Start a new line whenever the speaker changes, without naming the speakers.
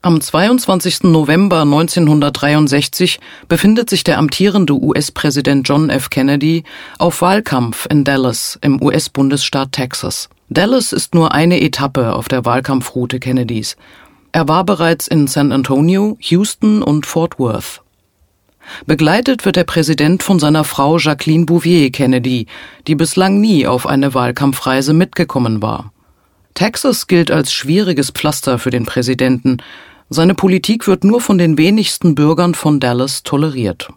Am 22. November 1963 befindet sich der amtierende US-Präsident John F. Kennedy auf Wahlkampf in Dallas im US-Bundesstaat Texas. Dallas ist nur eine Etappe auf der Wahlkampfroute Kennedys. Er war bereits in San Antonio, Houston und Fort Worth. Begleitet wird der Präsident von seiner Frau Jacqueline Bouvier Kennedy, die bislang nie auf eine Wahlkampfreise mitgekommen war. Texas gilt als schwieriges Pflaster für den Präsidenten. Seine Politik wird nur von den wenigsten Bürgern von Dallas toleriert.